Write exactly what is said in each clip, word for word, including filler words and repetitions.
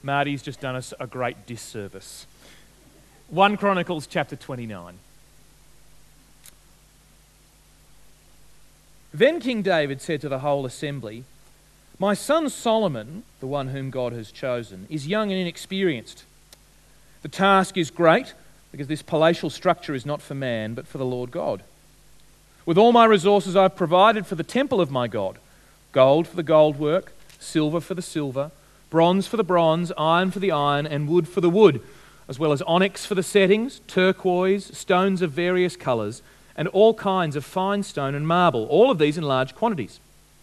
Marty's just done us a great disservice. First Chronicles chapter twenty-nine. Then King David said to the whole assembly, "My son Solomon, the one whom God has chosen, is young and inexperienced. The task is great, because this palatial structure is not for man, but for the Lord God. With all my resources I've provided for the temple of my God, gold for the gold work, silver for the silver, bronze for the bronze, iron for the iron, and wood for the wood, as well as onyx for the settings, turquoise, stones of various colours, and all kinds of fine stone and marble, all of these in large quantities.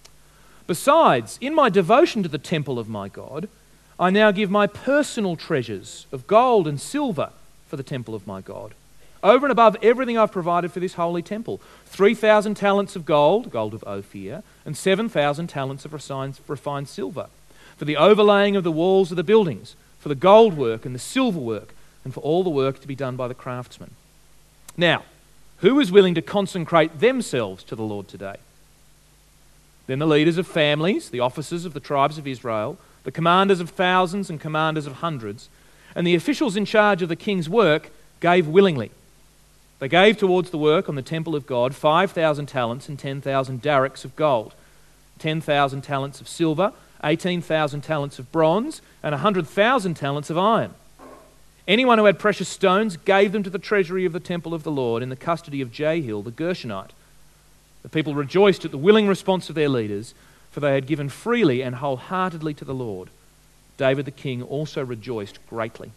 Besides, in my devotion to the temple of my God, I now give my personal treasures of gold and silver for the temple of my God, over and above everything I've provided for this holy temple. three thousand talents of gold, gold of Ophir, and seven thousand talents of refined, refined silver, for the overlaying of the walls of the buildings, for the gold work and the silver work, and for all the work to be done by the craftsmen. Now, who is willing to consecrate themselves to the Lord today?" Then the leaders of families, the officers of the tribes of Israel, the commanders of thousands and commanders of hundreds, and the officials in charge of the king's work gave willingly. They gave towards the work on the temple of God five thousand talents and ten thousand darricks of gold, ten thousand talents of silver, eighteen thousand talents of bronze, and one hundred thousand talents of iron. Anyone who had precious stones gave them to the treasury of the temple of the Lord in the custody of Jehiel the Gershonite. The people rejoiced at the willing response of their leaders, for they had given freely and wholeheartedly to the Lord. David the king also rejoiced greatly.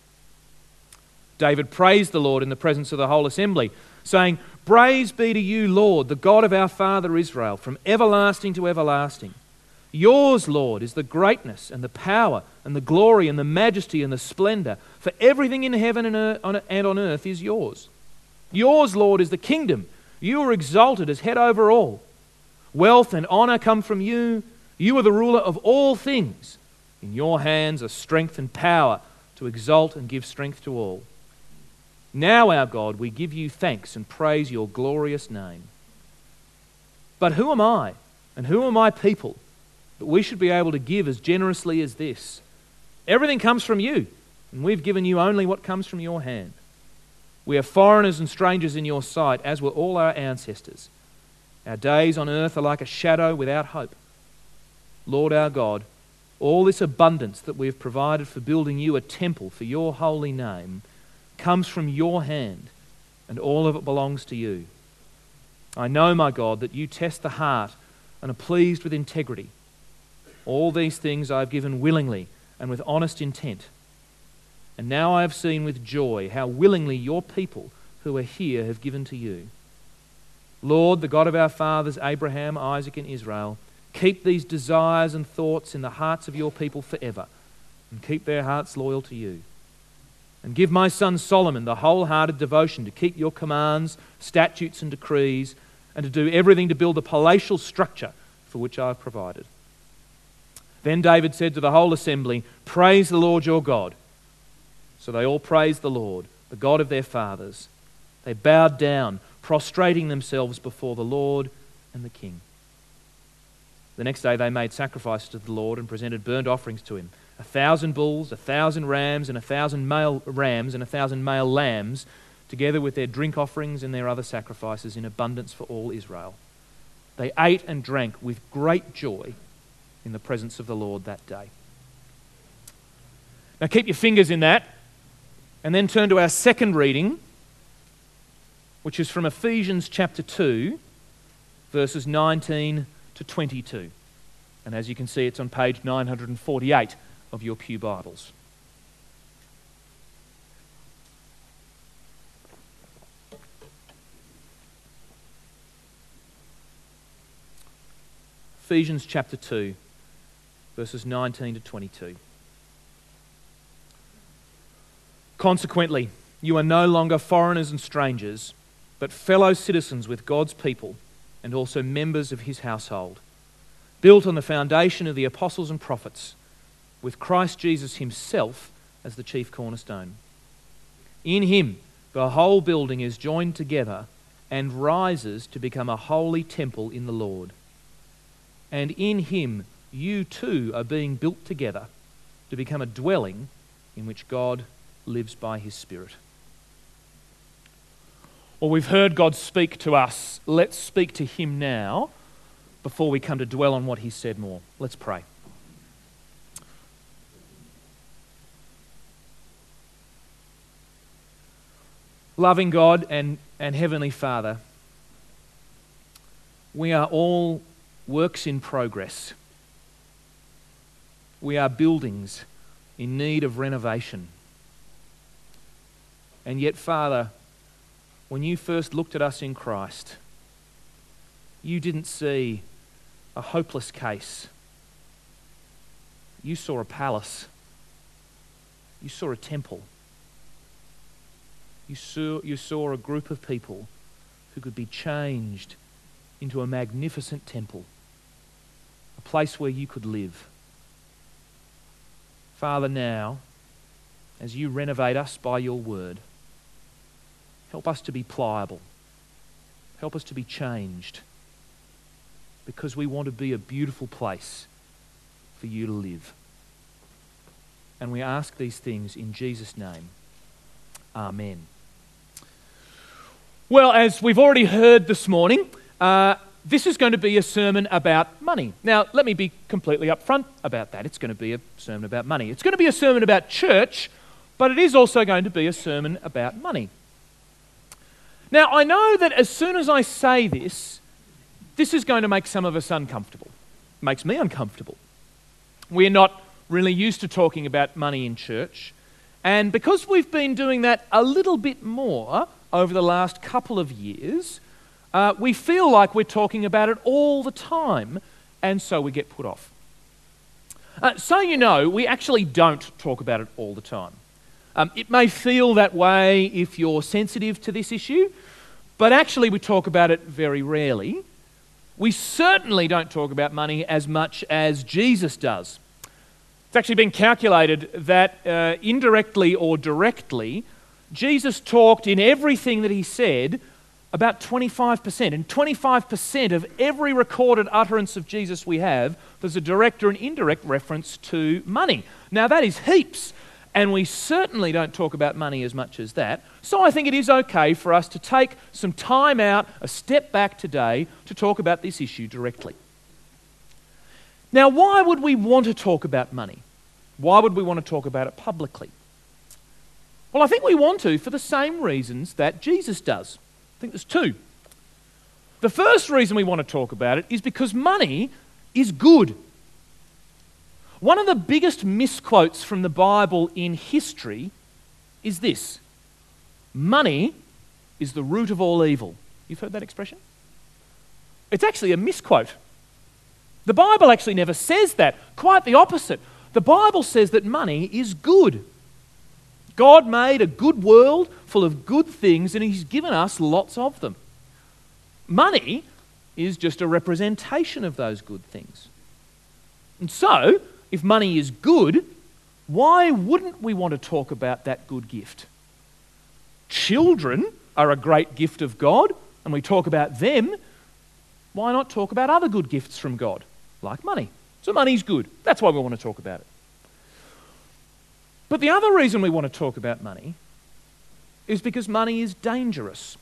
David praised the Lord in the presence of the whole assembly, saying, "Praise be to you, Lord, the God of our father Israel, from everlasting to everlasting. Yours, Lord, is the greatness and the power and the glory and the majesty and the splendor, for everything in heaven and on earth is yours. Yours, Lord, is the kingdom. You are exalted as head over all. Wealth and honor come from you. You are the ruler of all things. In your hands are strength and power to exalt and give strength to all. Now, our God, we give you thanks and praise your glorious name. But who am I and who are my people that we should be able to give as generously as this? Everything comes from you, and we've given you only what comes from your hand. We are foreigners and strangers in your sight, as were all our ancestors. Our days on earth are like a shadow without hope. Lord our God, all this abundance that we have provided for building you a temple for your holy name comes from your hand, and all of it belongs to you. I know, my God, that you test the heart and are pleased with integrity. All these things I have given willingly and with honest intent. And now I have seen with joy how willingly your people who are here have given to you. Lord, the God of our fathers, Abraham, Isaac, and Israel, keep these desires and thoughts in the hearts of your people forever, and keep their hearts loyal to you. And give my son Solomon the wholehearted devotion to keep your commands, statutes, and decrees, and to do everything to build the palatial structure for which I have provided." Then David said to the whole assembly, "Praise the Lord your God." So they all praised the Lord, the God of their fathers. They bowed down, prostrating themselves before the Lord and the king. The next day they made sacrifices to the Lord and presented burnt offerings to him. A thousand bulls, a thousand rams, and a thousand male rams, and a thousand male lambs, together with their drink offerings and their other sacrifices in abundance for all Israel. They ate and drank with great joy in the presence of the Lord that day. Now keep your fingers in that, and then turn to our second reading, which is from Ephesians chapter two, verses nineteen to twenty-two. And as you can see, it's on page nine forty-eight of your pew Bibles. Ephesians chapter two, verses nineteen to twenty-two. Consequently, you are no longer foreigners and strangers, but fellow citizens with God's people and also members of his household, built on the foundation of the apostles and prophets, with Christ Jesus himself as the chief cornerstone. In him, the whole building is joined together and rises to become a holy temple in the Lord. And in him, you too are being built together to become a dwelling in which God lives by his Spirit. Well, we've heard God speak to us. Let's speak to him now before we come to dwell on what he said more. Let's pray. Loving God and, and Heavenly Father, we are all works in progress. We are buildings in need of renovation. And yet, Father, when you first looked at us in Christ, you didn't see a hopeless case. You saw a palace. You saw a temple. You saw, you saw a group of people who could be changed into a magnificent temple, a place where you could live. Father, now, as you renovate us by your word, help us to be pliable. Help us to be changed, because we want to be a beautiful place for you to live. And we ask these things in Jesus' name. Amen. Well, as we've already heard this morning, uh, this is going to be a sermon about money. Now, let me be completely upfront about that. It's going to be a sermon about money. It's going to be a sermon about church, but it is also going to be a sermon about money. Now, I know that as soon as I say this, this is going to make some of us uncomfortable. It makes me uncomfortable. We're not really used to talking about money in church, and because we've been doing that a little bit more over the last couple of years, uh, we feel like we're talking about it all the time, and so we get put off. Uh, so you know, we actually don't talk about it all the time. Um, it may feel that way if you're sensitive to this issue, but actually we talk about it very rarely. We certainly don't talk about money as much as Jesus does. It's actually been calculated that uh, indirectly or directly, Jesus talked in everything that he said about twenty-five percent. And twenty-five percent of every recorded utterance of Jesus we have, there's a direct or an indirect reference to money. Now that is heaps, and we certainly don't talk about money as much as that. So I think it is okay for us to take some time out, a step back today, to talk about this issue directly. Now, why would we want to talk about money? Why would we want to talk about it publicly? Well, I think we want to for the same reasons that Jesus does. I think there's two. The first reason we want to talk about it is because money is good. One of the biggest misquotes from the Bible in history is this: money is the root of all evil. You've heard that expression? It's actually a misquote. The Bible actually never says that. Quite the opposite. The Bible says that money is good. God made a good world full of good things, and he's given us lots of them. Money is just a representation of those good things. And so, if money is good, why wouldn't we want to talk about that good gift? Children are a great gift of God, and we talk about them. Why not talk about other good gifts from God, like money? So money's good. That's why we want to talk about it. But the other reason we want to talk about money is because money is dangerous.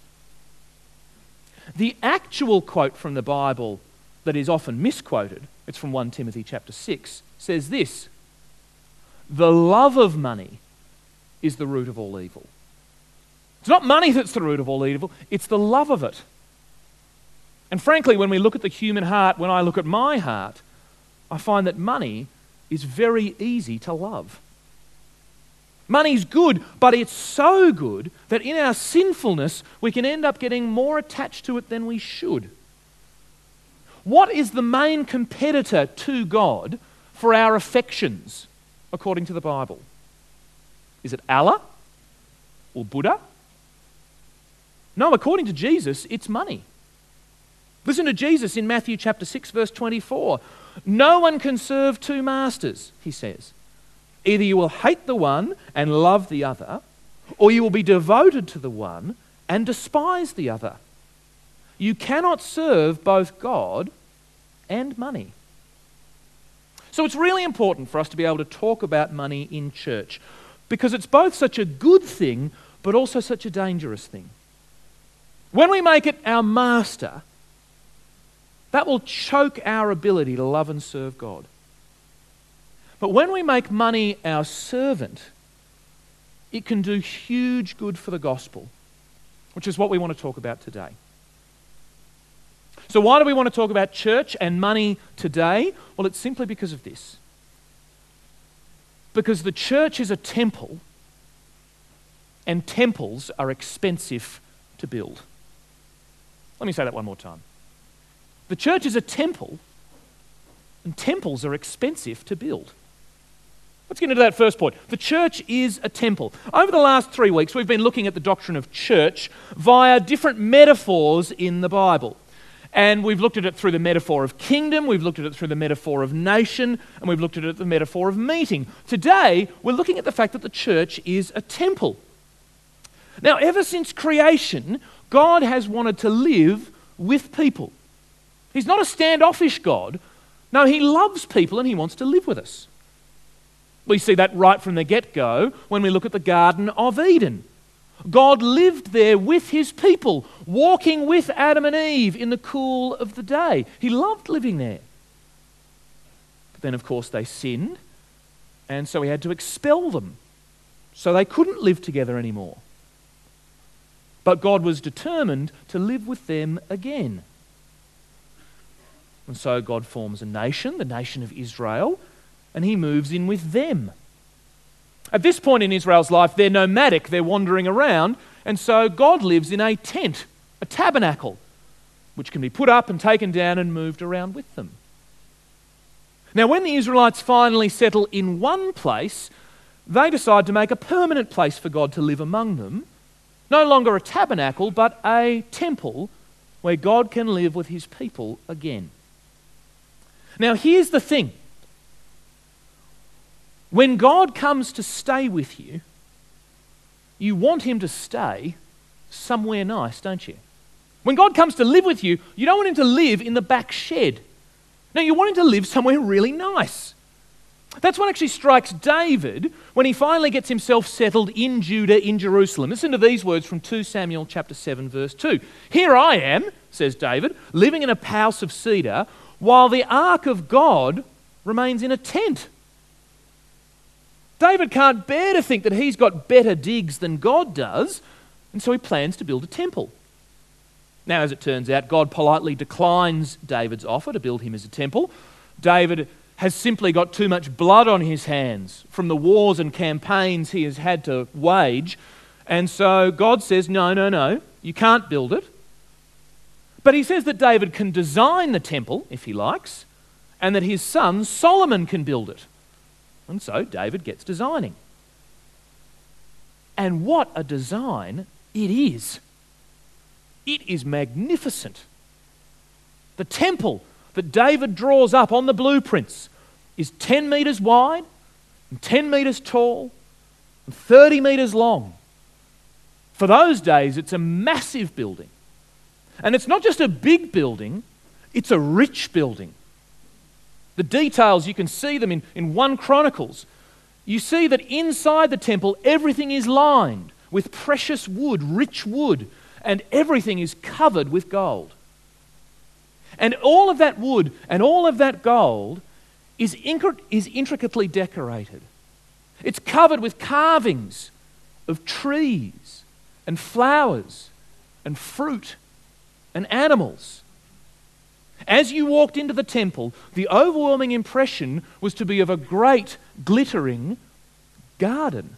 The actual quote from the Bible that is often misquoted, it's from First Timothy chapter six, says this: the love of money is the root of all evil. It's not money that's the root of all evil, it's the love of it. And frankly, when we look at the human heart, when I look at my heart, I find that money is very easy to love. Money's good, but it's so good that in our sinfulness, we can end up getting more attached to it than we should. What is the main competitor to God for our affections, according to the Bible? Is it Allah or Buddha? No, according to Jesus, it's money. Listen to Jesus in Matthew chapter six, verse twenty-four. No one can serve two masters, he says. Either you will hate the one and love the other, or you will be devoted to the one and despise the other. You cannot serve both God and money. So it's really important for us to be able to talk about money in church, because it's both such a good thing but also such a dangerous thing. When we make it our master, that will choke our ability to love and serve God. But when we make money our servant, it can do huge good for the gospel, which is what we want to talk about today. So why do we want to talk about church and money today? Well, it's simply because of this. Because the church is a temple, and temples are expensive to build. Let me say that one more time. The church is a temple, and temples are expensive to build. Let's get into that first point. The church is a temple. Over the last three weeks, we've been looking at the doctrine of church via different metaphors in the Bible. And we've looked at it through the metaphor of kingdom, we've looked at it through the metaphor of nation, and we've looked at it through the metaphor of meeting. Today, we're looking at the fact that the church is a temple. Now, ever since creation, God has wanted to live with people. He's not a standoffish God. No, he loves people and he wants to live with us. We see that right from the get-go when we look at the Garden of Eden. God lived there with his people, walking with Adam and Eve in the cool of the day. He loved living there. But then, of course, they sinned, and so he had to expel them. So they couldn't live together anymore. But God was determined to live with them again. And so God forms a nation, the nation of Israel, and he moves in with them. At this point in Israel's life, they're nomadic, they're wandering around, and so God lives in a tent, a tabernacle, which can be put up and taken down and moved around with them. Now, when the Israelites finally settle in one place, they decide to make a permanent place for God to live among them, no longer a tabernacle, but a temple where God can live with his people again. Now, here's the thing. When God comes to stay with you, you want him to stay somewhere nice, don't you? When God comes to live with you, you don't want him to live in the back shed. No, you want him to live somewhere really nice. That's what actually strikes David when he finally gets himself settled in Judah, in Jerusalem. Listen to these words from Second Samuel chapter seven, verse two. Here I am, says David, living in a house of cedar, while the ark of God remains in a tent. David can't bear to think that he's got better digs than God does, and so he plans to build a temple. Now, as it turns out, God politely declines David's offer to build him as a temple. David has simply got too much blood on his hands from the wars and campaigns he has had to wage, and so God says, no, no, no, you can't build it. But he says that David can design the temple, if he likes, and that his son Solomon can build it. And so David gets designing. And what a design it is. It is magnificent. The temple that David draws up on the blueprints is ten metres wide and ten metres tall and thirty metres long. For those days, it's a massive building. And it's not just a big building, it's a rich building. The details, you can see them in, in First Chronicles. You see that inside the temple, everything is lined with precious wood, rich wood, and everything is covered with gold. And all of that wood and all of that gold is, incri- is intricately decorated. It's covered with carvings of trees and flowers and fruit and animals. As you walked into the temple, the overwhelming impression was to be of a great, glittering garden.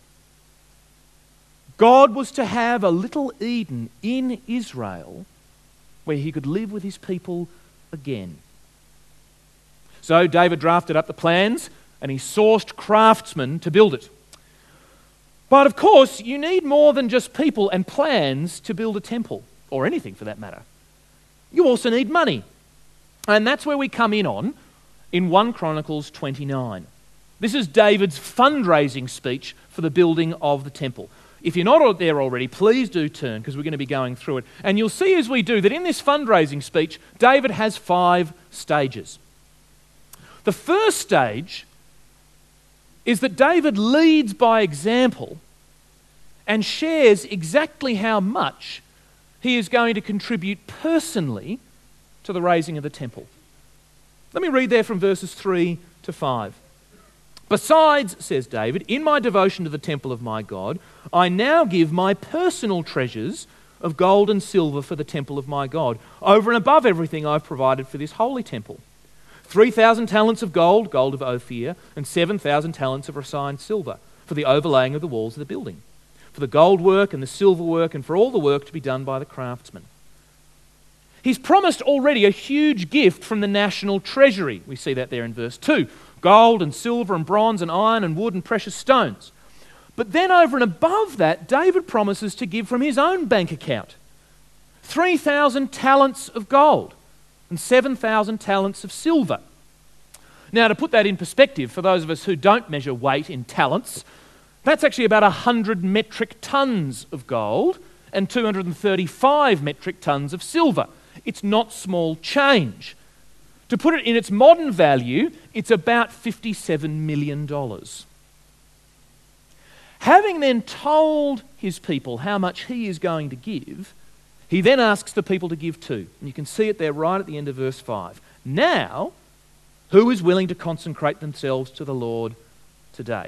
God was to have a little Eden in Israel where he could live with his people again. So David drafted up the plans and he sourced craftsmen to build it. But of course, you need more than just people and plans to build a temple, or anything for that matter. You also need money. And that's where we come in on in First Chronicles twenty-nine. This is David's fundraising speech for the building of the temple. If you're not there already, please do turn, because we're going to be going through it. And you'll see as we do that in this fundraising speech, David has five stages. The first stage is that David leads by example and shares exactly how much he is going to contribute personally to the raising of the temple. Let me read there from verses three to five. Besides, says David, in my devotion to the temple of my God, I now give my personal treasures of gold and silver for the temple of my God, over and above everything I've provided for this holy temple. three thousand talents of gold, gold of Ophir, and seven thousand talents of refined silver for the overlaying of the walls of the building, for the gold work and the silver work, and for all the work to be done by the craftsmen. He's promised already a huge gift from the national treasury. We see that there in verse two. Gold and silver and bronze and iron and wood and precious stones. But then over and above that, David promises to give from his own bank account three thousand talents of gold and seven thousand talents of silver. Now, to put that in perspective, for those of us who don't measure weight in talents, that's actually about one hundred metric tons of gold and two hundred thirty-five metric tons of silver. It's not small change. To put it in its modern value, it's about fifty-seven million dollars. Having then told his people how much he is going to give, he then asks the people to give too. And you can see it there right at the end of verse five. Now, who is willing to consecrate themselves to the Lord today?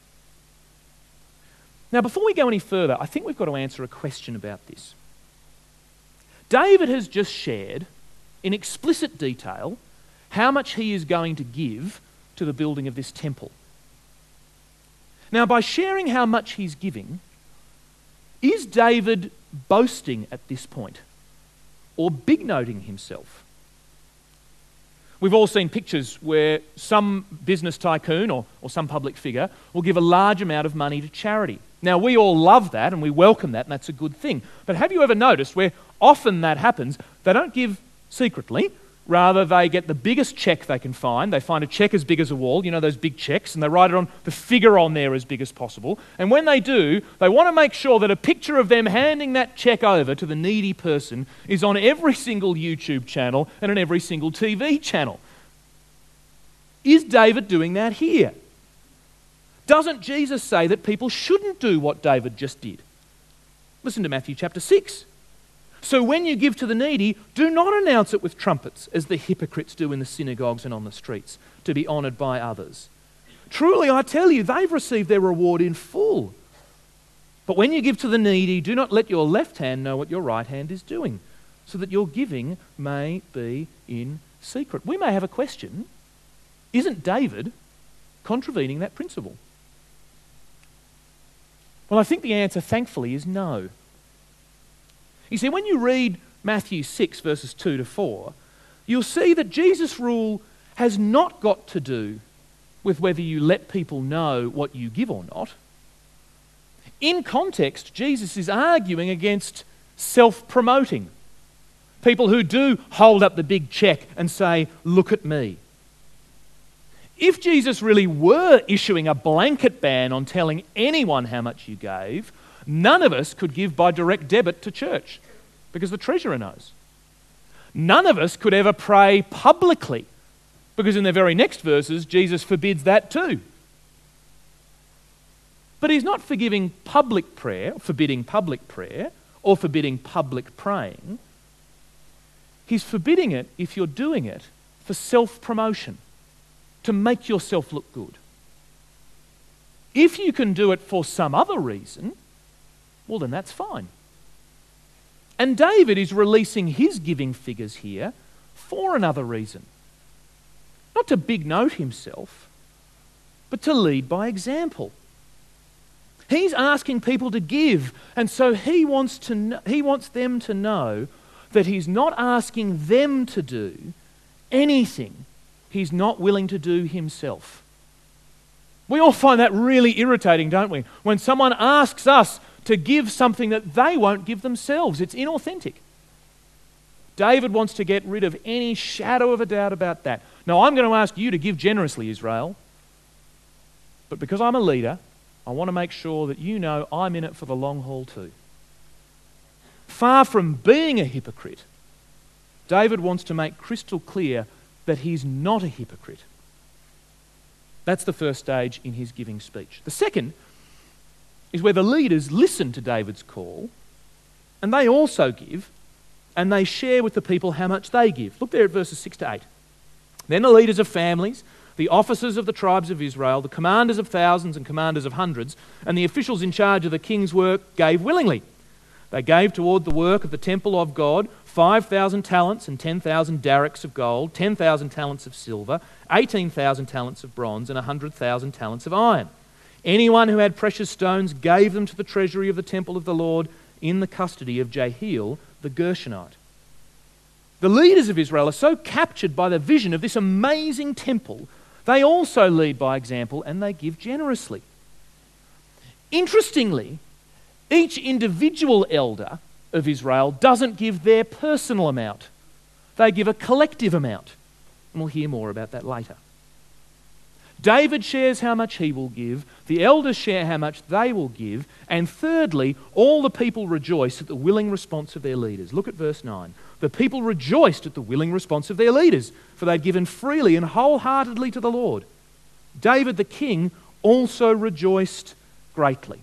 Now, before we go any further, I think we've got to answer a question about this. David has just shared in explicit detail how much he is going to give to the building of this temple. Now, by sharing how much he's giving, is David boasting at this point or big-noting himself? We've all seen pictures where some business tycoon or, or some public figure will give a large amount of money to charity. Now, we all love that and we welcome that, and that's a good thing. But have you ever noticed where often that happens, they don't give secretly, rather they get the biggest check they can find. They find a check as big as a wall, you know those big checks, and they write it on the figure on there as big as possible. And when they do, they want to make sure that a picture of them handing that check over to the needy person is on every single YouTube channel and on every single T V channel. Is David doing that here? Doesn't Jesus say that people shouldn't do what David just did? Listen to Matthew chapter six. So when you give to the needy, do not announce it with trumpets, as the hypocrites do in the synagogues and on the streets, to be honoured by others. Truly, I tell you, they've received their reward in full. But when you give to the needy, do not let your left hand know what your right hand is doing, so that your giving may be in secret. We may have a question. Isn't David contravening that principle? Well, I think the answer, thankfully, is no. You see, when you read Matthew six, verses two to four, you'll see that Jesus' rule has not got to do with whether you let people know what you give or not. In context, Jesus is arguing against self-promoting. People who do hold up the big check and say, "Look at me." If Jesus really were issuing a blanket ban on telling anyone how much you gave, none of us could give by direct debit to church because the treasurer knows. None of us could ever pray publicly because in the very next verses, Jesus forbids that too. But he's not forgiving public prayer, forbidding public prayer, or forbidding public praying. He's forbidding it if you're doing it for self-promotion, to make yourself look good. If you can do it for some other reason, well, then that's fine. And David is releasing his giving figures here for another reason. Not to big note himself, but to lead by example. He's asking people to give, and so he wants to kn- he wants them to know that he's not asking them to do anything he's not willing to do himself. We all find that really irritating, don't we? When someone asks us to give something that they won't give themselves. It's inauthentic. David wants to get rid of any shadow of a doubt about that. Now, I'm going to ask you to give generously, Israel. But because I'm a leader, I want to make sure that you know I'm in it for the long haul too. Far from being a hypocrite, David wants to make crystal clear that he's not a hypocrite. That's the first stage in his giving speech. The second is where the leaders listen to David's call, and they also give, and they share with the people how much they give. Look there at verses six to eight. Then the leaders of families, the officers of the tribes of Israel, the commanders of thousands and commanders of hundreds, and the officials in charge of the king's work gave willingly. They gave toward the work of the temple of God five thousand talents and ten thousand darricks of gold, ten thousand talents of silver, eighteen thousand talents of bronze, and one hundred thousand talents of iron. Anyone who had precious stones gave them to the treasury of the temple of the Lord in the custody of Jehiel the Gershonite. The leaders of Israel are so captured by the vision of this amazing temple, they also lead by example and they give generously. Interestingly, each individual elder of Israel doesn't give their personal amount. They give a collective amount. And we'll hear more about that later. David shares how much he will give, the elders share how much they will give, and thirdly, all the people rejoice at the willing response of their leaders. Look at verse nine. The people rejoiced at the willing response of their leaders, for they'd given freely and wholeheartedly to the Lord. David the king also rejoiced greatly.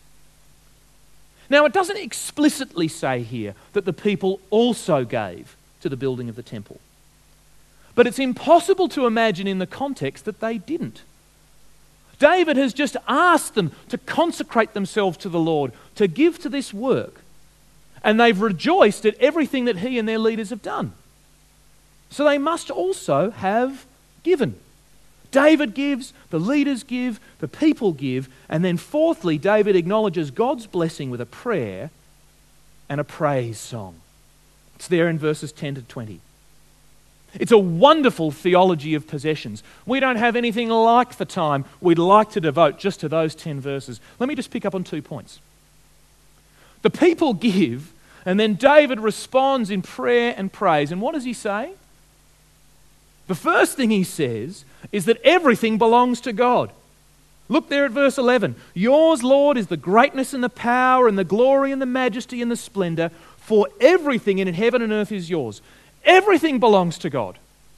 Now, it doesn't explicitly say here that the people also gave to the building of the temple. But it's impossible to imagine in the context that they didn't. David has just asked them to consecrate themselves to the Lord, to give to this work. And they've rejoiced at everything that he and their leaders have done. So they must also have given. David gives, the leaders give, the people give, and then fourthly, David acknowledges God's blessing with a prayer and a praise song. It's there in verses ten to twenty. It's a wonderful theology of possessions. We don't have anything like the time we'd like to devote just to those ten verses. Let me just pick up on two points. The people give, and then David responds in prayer and praise. And what does he say? The first thing he says is that everything belongs to God. Look there at verse eleven. Yours, Lord, is the greatness and the power and the glory and the majesty and the splendor, for everything in heaven and earth is yours. Everything belongs to God.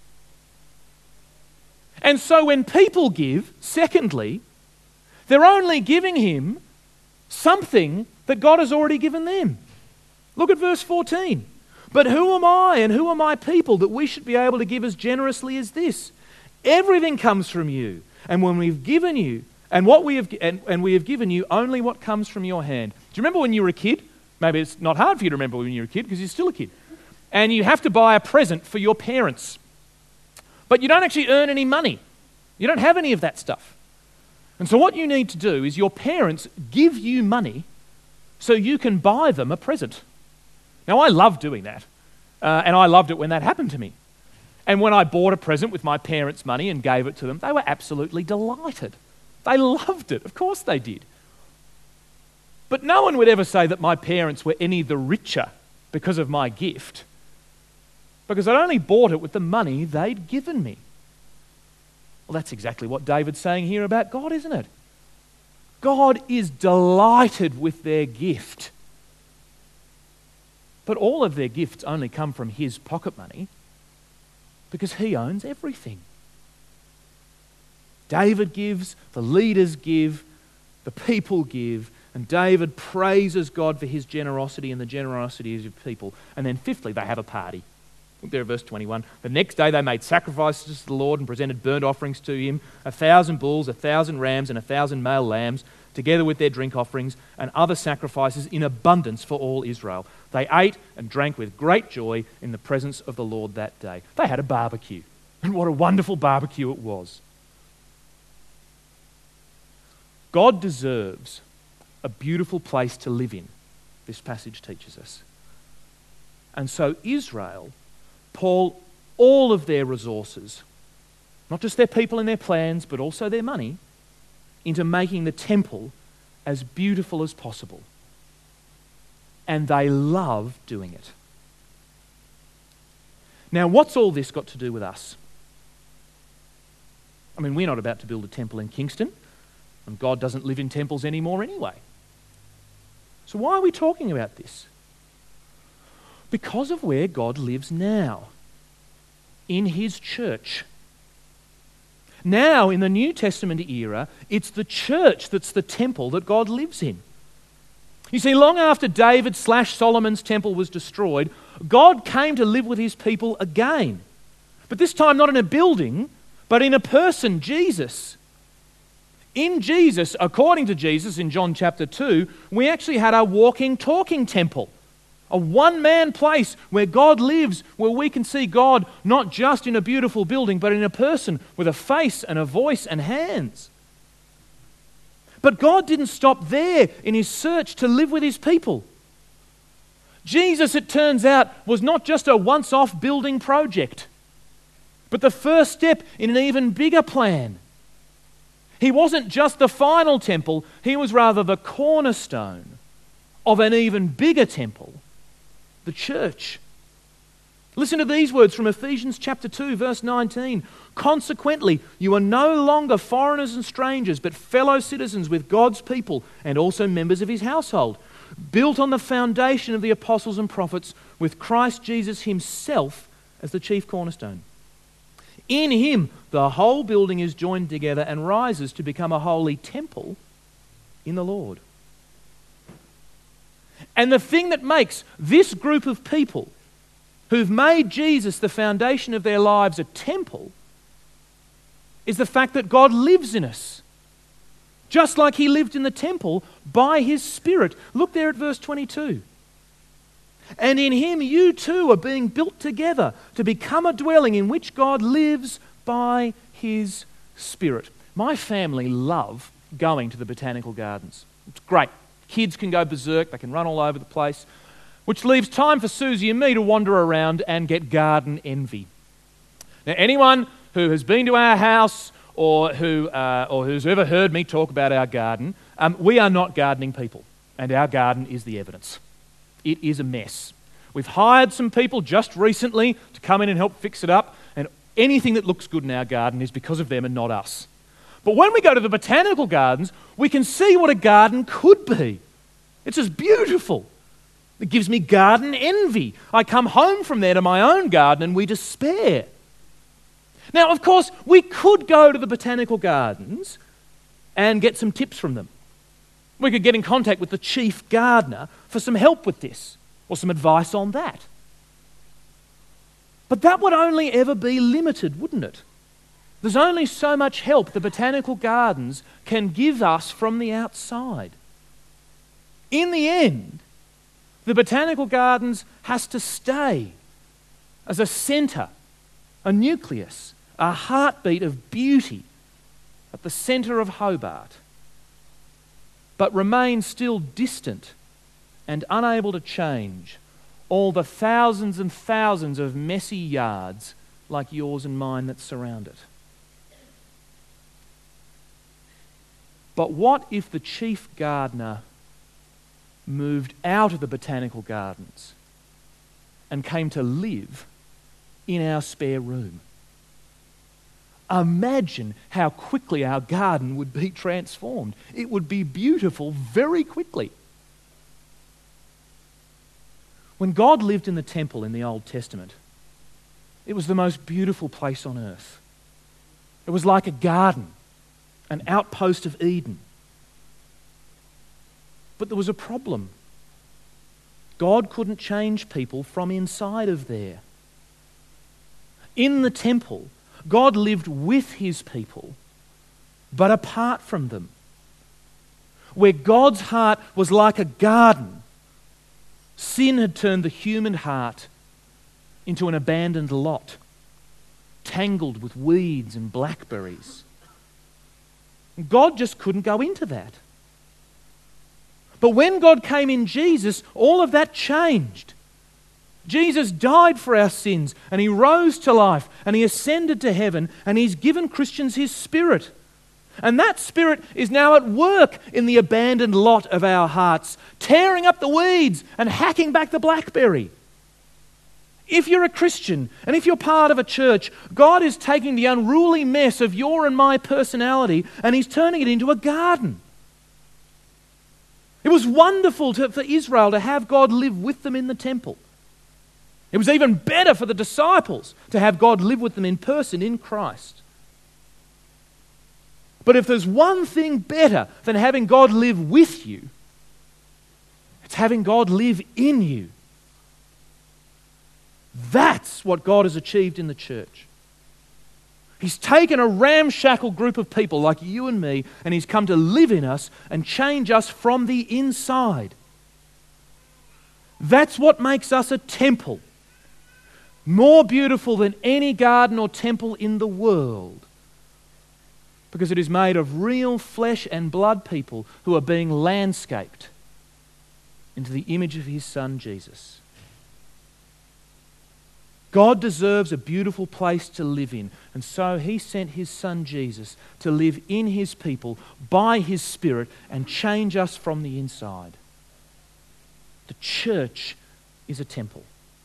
And so when people give, secondly, they're only giving him something that God has already given them. Look at verse fourteen. But who am I and who are my people that we should be able to give as generously as this? Everything comes from you. And when we've given you, and what we have and, and we have given you only what comes from your hand. Do you remember when you were a kid? Maybe it's not hard for you to remember when you were a kid because you're still a kid. And you have to buy a present for your parents. But you don't actually earn any money. You don't have any of that stuff. And so what you need to do is your parents give you money so you can buy them a present. Now, I love doing that. Uh, and I loved it when that happened to me. And when I bought a present with my parents' money and gave it to them, they were absolutely delighted. They loved it. Of course they did. But no one would ever say that my parents were any the richer because of my gift, because I'd only bought it with the money they'd given me. Well, that's exactly what David's saying here about God, isn't it? God is delighted with their gift. But all of their gifts only come from his pocket money because he owns everything. David gives, the leaders give, the people give, and David praises God for his generosity and the generosity of his people. And then fifthly, they have a party. Look there at verse twenty-one. The next day they made sacrifices to the Lord and presented burnt offerings to him, a thousand bulls, a thousand rams, and a thousand male lambs, together with their drink offerings and other sacrifices in abundance for all Israel. They ate and drank with great joy in the presence of the Lord that day. They had a barbecue. And what a wonderful barbecue it was. God deserves a beautiful place to live in, this passage teaches us. And so Israel pour all of their resources, not just their people and their plans, but also their money, into making the temple as beautiful as possible. And they love doing it. Now, what's all this got to do with us? I mean, we're not about to build a temple in Kingston, and God doesn't live in temples anymore anyway. So why are we talking about this? Because of where God lives now, in his church. Now, in the New Testament era, it's the church that's the temple that God lives in. You see, long after David slash Solomon's temple was destroyed, God came to live with his people again. But this time not in a building, but in a person, Jesus. In Jesus, according to Jesus in John chapter two, we actually had a walking, talking temple. A one-man place where God lives, where we can see God not just in a beautiful building, but in a person with a face and a voice and hands. But God didn't stop there in his search to live with his people. Jesus, it turns out, was not just a once-off building project, but the first step in an even bigger plan. He wasn't just the final temple, he was rather the cornerstone of an even bigger temple, the church. Listen to these words from Ephesians chapter two, verse nineteen. Consequently, you are no longer foreigners and strangers, but fellow citizens with God's people and also members of his household, built on the foundation of the apostles and prophets, with Christ Jesus himself as the chief cornerstone. In him, the whole building is joined together and rises to become a holy temple in the Lord. And the thing that makes this group of people who've made Jesus the foundation of their lives a temple is the fact that God lives in us. Just like he lived in the temple by his Spirit. Look there at verse twenty-two. And in him you too are being built together to become a dwelling in which God lives by his Spirit. My family love going to the botanical gardens. It's great. Kids can go berserk, they can run all over the place, which leaves time for Susie and me to wander around and get garden envy. Now, anyone who has been to our house or who uh, or who's ever heard me talk about our garden, um, we are not gardening people, and our garden is the evidence. It is a mess. We've hired some people just recently to come in and help fix it up, and anything that looks good in our garden is because of them and not us. But when we go to the botanical gardens, we can see what a garden could be. It's just beautiful. It gives me garden envy. I come home from there to my own garden and we despair. Now, of course, we could go to the botanical gardens and get some tips from them. We could get in contact with the chief gardener for some help with this or some advice on that. But that would only ever be limited, wouldn't it? There's only so much help the botanical gardens can give us from the outside. In the end, the botanical gardens has to stay as a centre, a nucleus, a heartbeat of beauty at the centre of Hobart, but remain still distant and unable to change all the thousands and thousands of messy yards like yours and mine that surround it. But what if the chief gardener moved out of the botanical gardens and came to live in our spare room? Imagine how quickly our garden would be transformed. It would be beautiful very quickly. When God lived in the temple in the Old Testament, it was the most beautiful place on earth. It was like a garden, an outpost of Eden. But there was a problem. God couldn't change people from inside of there. In the temple, God lived with his people, but apart from them. Where God's heart was like a garden, sin had turned the human heart into an abandoned lot, tangled with weeds and blackberries. God just couldn't go into that. But when God came in Jesus, all of that changed. Jesus died for our sins and he rose to life and he ascended to heaven and he's given Christians his Spirit. And that Spirit is now at work in the abandoned lot of our hearts, tearing up the weeds and hacking back the blackberry. If you're a Christian and if you're part of a church, God is taking the unruly mess of your and my personality and he's turning it into a garden. It was wonderful to, for Israel to have God live with them in the temple. It was even better for the disciples to have God live with them in person in Christ. But if there's one thing better than having God live with you, it's having God live in you. That's what God has achieved in the church. He's taken a ramshackle group of people like you and me, and He's come to live in us and change us from the inside. That's what makes us a temple, more beautiful than any garden or temple in the world, because it is made of real flesh and blood people who are being landscaped into the image of His Son, Jesus. God deserves a beautiful place to live in, and so He sent His Son Jesus to live in His people by His Spirit and change us from the inside. The church is a temple.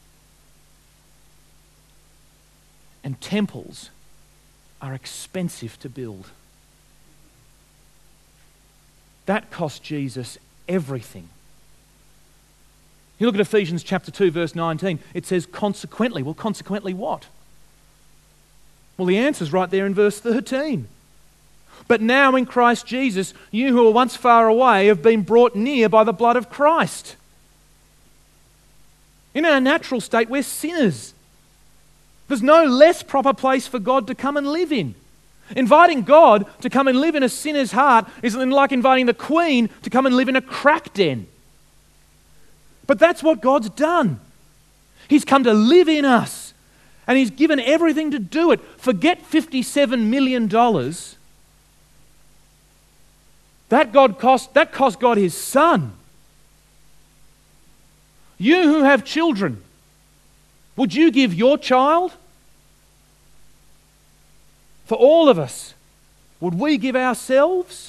And temples are expensive to build. That cost Jesus everything. You look at Ephesians chapter two, verse nineteen. It says, consequently. Well, consequently what? Well, the answer's right there in verse thirteen. But now in Christ Jesus, you who were once far away have been brought near by the blood of Christ. In our natural state, we're sinners. There's no less proper place for God to come and live in. Inviting God to come and live in a sinner's heart is like inviting the Queen to come and live in a crack den. But that's what God's done. He's come to live in us, and He's given everything to do it. Forget fifty-seven million dollars. That God cost, that cost God His Son. You who have children, would you give your child? For all of us, would we give ourselves?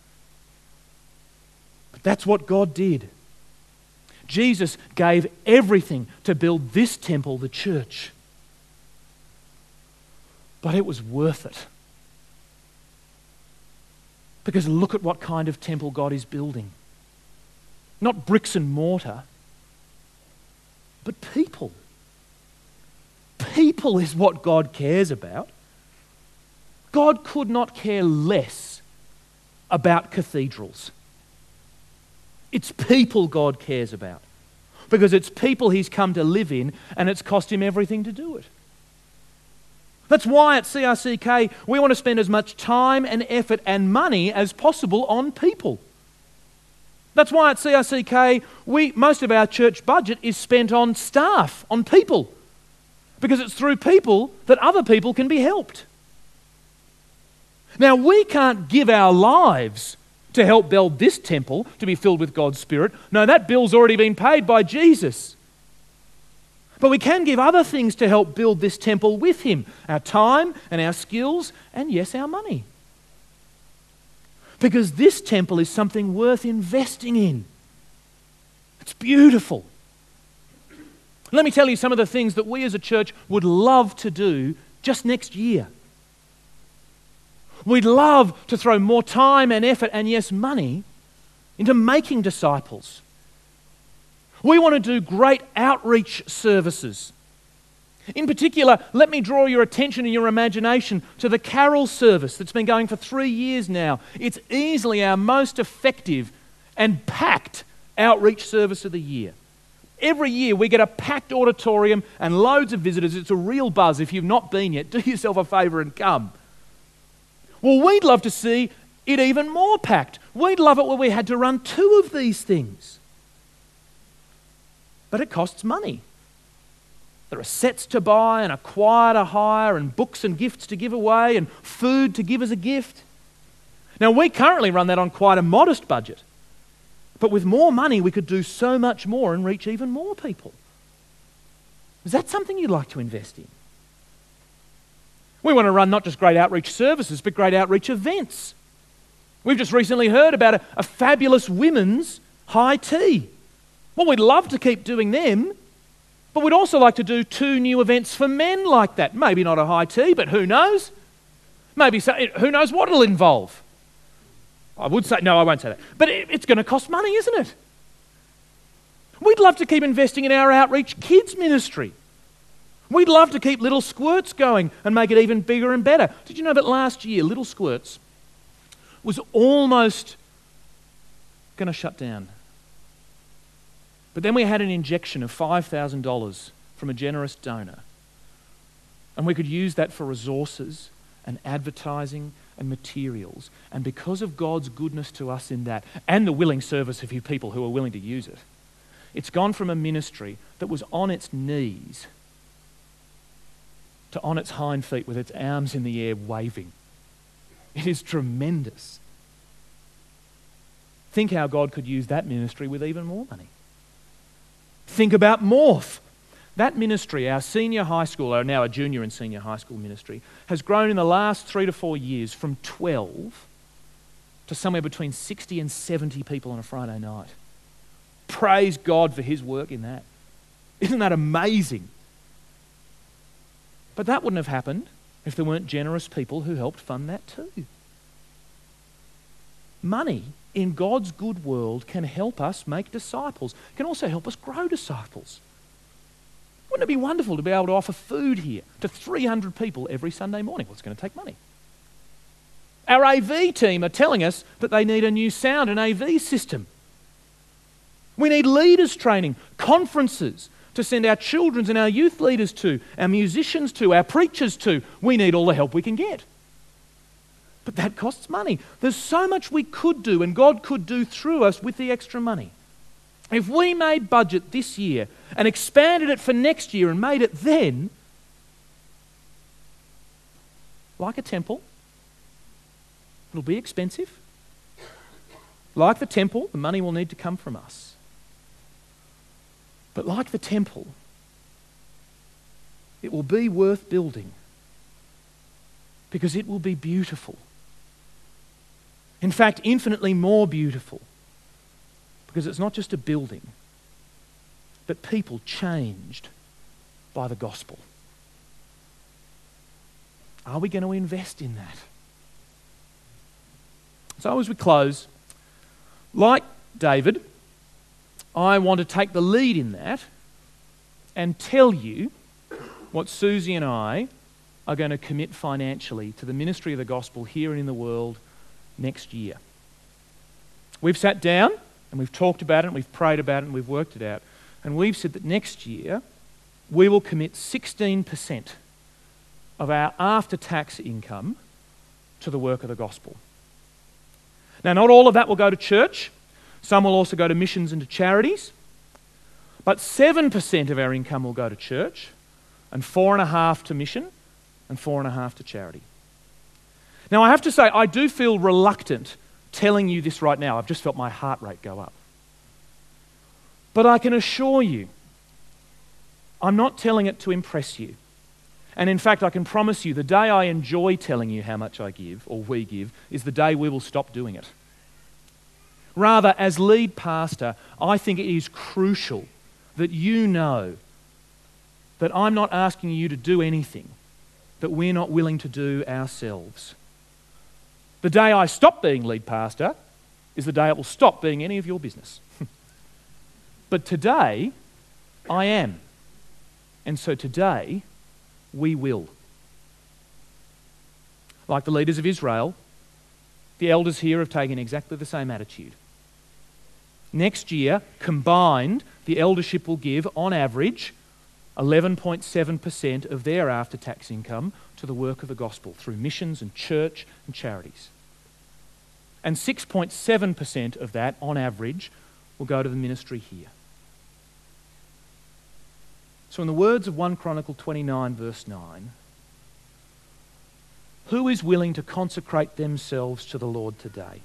But that's what God did. Jesus gave everything to build this temple, the church. But it was worth it. Because look at what kind of temple God is building. Not bricks and mortar, but people. People is what God cares about. God could not care less about cathedrals. It's people God cares about, because it's people He's come to live in, and it's cost Him everything to do it. That's why at C R C K we want to spend as much time and effort and money as possible on people. That's why at C R C K we most of our church budget is spent on staff, on people, because it's through people that other people can be helped. Now, we can't give our lives to help build this temple to be filled with God's Spirit. No, that bill's already been paid by Jesus. But we can give other things to help build this temple with Him. Our time and our skills and, yes, our money. Because this temple is something worth investing in. It's beautiful. Let me tell you some of the things that we as a church would love to do just next year. We'd love to throw more time and effort and, yes, money into making disciples. We want to do great outreach services. In particular, let me draw your attention and your imagination to the carol service that's been going for three years now. It's easily our most effective and packed outreach service of the year. Every year we get a packed auditorium and loads of visitors. It's a real buzz. If you've not been yet, do yourself a favour and come. Well, we'd love to see it even more packed. We'd love it when we had to run two of these things. But it costs money. There are sets to buy and a choir to hire and books and gifts to give away and food to give as a gift. Now, we currently run that on quite a modest budget. But with more money, we could do so much more and reach even more people. Is that something you'd like to invest in? We want to run not just great outreach services, but great outreach events. We've just recently heard about a, a fabulous women's high tea. Well, we'd love to keep doing them, but we'd also like to do two new events for men like that. Maybe not a high tea, but who knows? Maybe, so, who knows what it'll involve? I would say, no, I won't say that. But it, it's going to cost money, isn't it? We'd love to keep investing in our outreach kids ministry. We'd love to keep Little Squirts going and make it even bigger and better. Did you know that last year, Little Squirts was almost going to shut down. But then we had an injection of five thousand dollars from a generous donor. And we could use that for resources and advertising and materials. And because of God's goodness to us in that, and the willing service of His people who are willing to use it, it's gone from a ministry that was on its knees to on its hind feet with its arms in the air waving. It is tremendous. Think how God could use that ministry with even more money. Think about Morph. That ministry, our senior high school, or now a junior and senior high school ministry, has grown in the last three to four years from twelve to somewhere between sixty and seventy people on a Friday night. Praise God for His work in that. Isn't that amazing? But that wouldn't have happened if there weren't generous people who helped fund that too. Money in God's good world can help us make disciples, can also help us grow disciples. Wouldn't it be wonderful to be able to offer food here to three hundred people every Sunday morning? Well, it's going to take money. Our A V team are telling us that they need a new sound and A V system. We need leaders training, conferences to send our children's and our youth leaders to, our musicians to, our preachers to. We need all the help we can get. But that costs money. There's so much we could do and God could do through us with the extra money. If we made budget this year and expanded it for next year and made it then, like a temple, it'll be expensive. Like the temple, the money will need to come from us. But like the temple, it will be worth building because it will be beautiful. In fact, infinitely more beautiful. Because it's not just a building, but people changed by the gospel. Are we going to invest in that? So as we close, like David, I want to take the lead in that and tell you what Susie and I are going to commit financially to the ministry of the gospel here and in the world next year. We've sat down and we've talked about it, and we've prayed about it, and we've worked it out. And we've said that next year we will commit sixteen percent of our after-tax income to the work of the gospel. Now, not all of that will go to church. Some will also go to missions and to charities. But seven percent of our income will go to church, and four point five percent to mission, and four point five percent to charity. Now, I have to say, I do feel reluctant telling you this right now. I've just felt my heart rate go up. But I can assure you, I'm not telling it to impress you. And in fact, I can promise you, the day I enjoy telling you how much I give, or we give, is the day we will stop doing it. Rather, as lead pastor, I think it is crucial that you know that I'm not asking you to do anything that we're not willing to do ourselves. The day I stop being lead pastor is the day it will stop being any of your business. But today, I am. And so today, we will. Like the leaders of Israel, the elders here have taken exactly the same attitude. Next year, combined, the eldership will give, on average, eleven point seven percent of their after-tax income to the work of the gospel through missions and church and charities. And six point seven percent of that, on average, will go to the ministry here. So in the words of First Chronicles twenty-nine, verse nine, who is willing to consecrate themselves to the Lord today?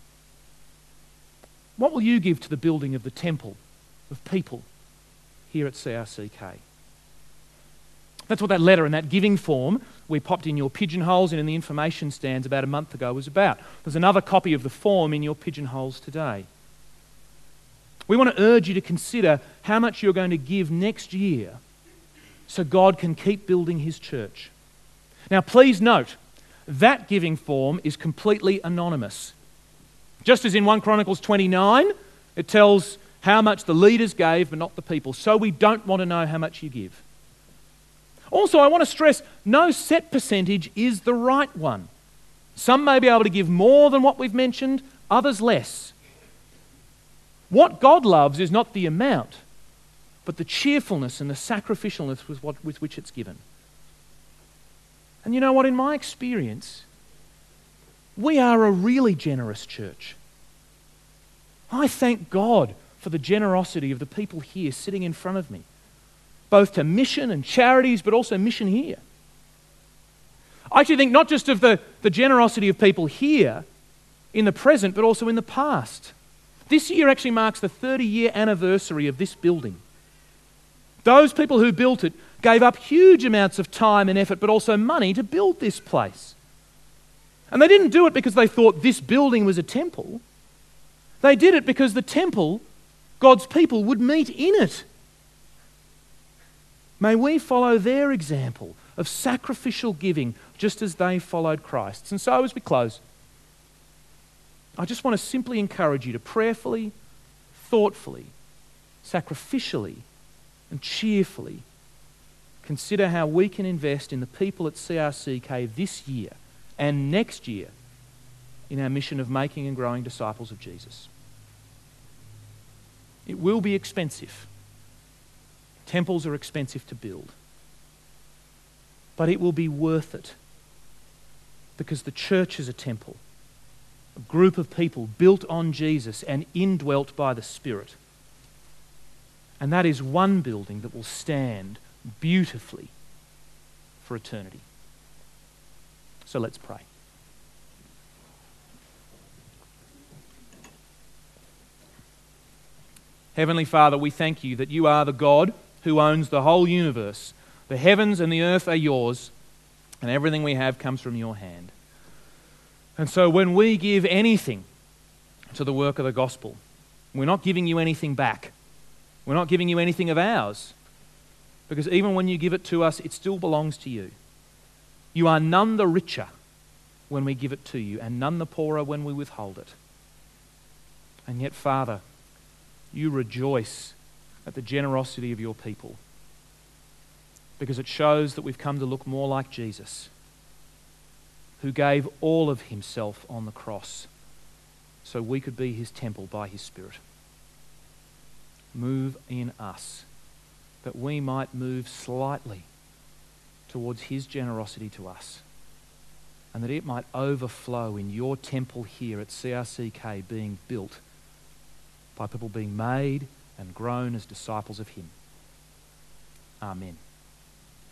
What will you give to the building of the temple of people here at C R C K? That's what that letter and that giving form we popped in your pigeonholes and in the information stands about a month ago was about. There's another copy of the form in your pigeonholes today. We want to urge you to consider how much you're going to give next year so God can keep building His church. Now, please note, that giving form is completely anonymous. Just as in First Chronicles twenty-nine, it tells how much the leaders gave but not the people. So we don't want to know how much you give. Also, I want to stress, no set percentage is the right one. Some may be able to give more than what we've mentioned, others less. What God loves is not the amount, but the cheerfulness and the sacrificialness with, what, with which it's given. And you know what? In my experience, we are a really generous church. I thank God for the generosity of the people here sitting in front of me, both to mission and charities, but also mission here. I actually think not just of the, the generosity of people here in the present, but also in the past. This year actually marks the thirty-year anniversary of this building. Those people who built it gave up huge amounts of time and effort, but also money to build this place. And they didn't do it because they thought this building was a temple. They did it because the temple, God's people, would meet in it. May we follow their example of sacrificial giving just as they followed Christ's. And so as we close, I just want to simply encourage you to prayerfully, thoughtfully, sacrificially, and cheerfully consider how we can invest in the people at C R C K this year and next year in our mission of making and growing disciples of Jesus. It will be expensive. Temples are expensive to build. But it will be worth it because the church is a temple, a group of people built on Jesus and indwelt by the Spirit. And that is one building that will stand beautifully for eternity. So let's pray. Heavenly Father, we thank you that you are the God who owns the whole universe. The heavens and the earth are yours, and everything we have comes from your hand. And so when we give anything to the work of the gospel, we're not giving you anything back. We're not giving you anything of ours, because even when you give it to us, it still belongs to you. You are none the richer when we give it to you, and none the poorer when we withhold it. And yet, Father, you rejoice at the generosity of your people, because it shows that we've come to look more like Jesus, who gave all of himself on the cross so we could be his temple by his Spirit. Move in us, that we might move slightly towards his generosity to us, and that it might overflow in your temple here at C R C K being built by people being made and grown as disciples of him. Amen.